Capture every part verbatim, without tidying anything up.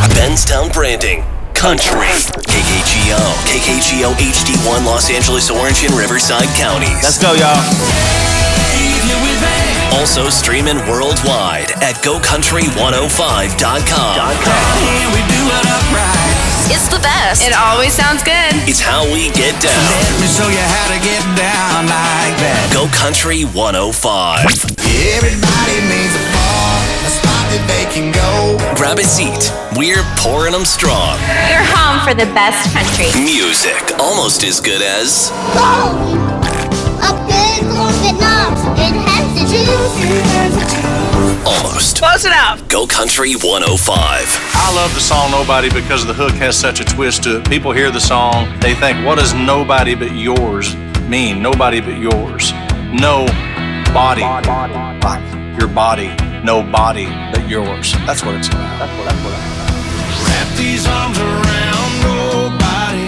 Benstown Branding. Country. K K G O. K K G O H D one Los Angeles, Orange, and Riverside counties. Let's go, y'all. Also streaming worldwide at go country one oh five dot com. It's the best. It always sounds good. It's how we get down. Let me show you how to get down like that. Go Country one oh five. Everybody needs a bar, a spot that they can go. Grab a seat. We're pouring them strong. You're home for the best country. Music almost as good as... A big cornfed knobs. It has the juice. Almost. Close enough. Go Country one oh five. I love the song Nobody because the hook has such a twist to it. People hear the song, they think, what does nobody but yours mean? Nobody but yours. No body. Like your body. No body but yours. That's what it's about. That's what, that's what it's about. Wrap these arms around nobody.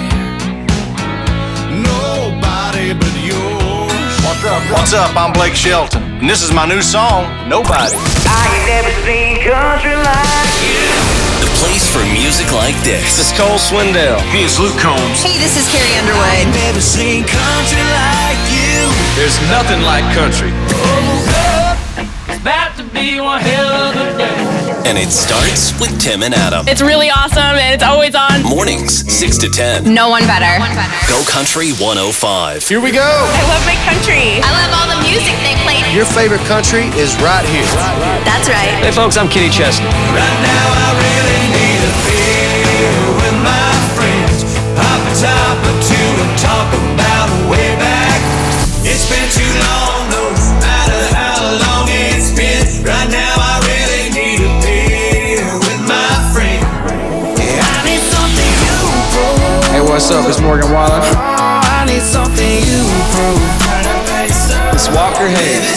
Nobody but yours. What's up? What's up? I'm Blake Shelton, and this is my new song, Nobody. I ain't never seen country like you. The place for music like this. This is Cole Swindell. Hey, it's Luke Combs. Hey, this is Carrie Underwood. Never seen country like you. There's nothing like country. It's about to be one hell of a day. And it starts with Tim and Adam. It's really awesome, and it's always on. Mornings, six to ten. No one better. Go Country one oh five. Here we go. I love my country. I love all the music they played. Your favorite country is right here. That's right. Hey folks, I'm Kenny Chesney. Right now I really need a beer with my friends. Hop atop a tune and talk about way back. It's been too long, no matter how long it's been. Right now I really need a beer with my friend. Yeah, I need something you prove. Hey, what's up? It's Morgan Wallen. Oh, I need something you prove. It's Walker Hayes.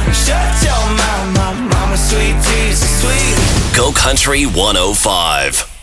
Go Country one oh five.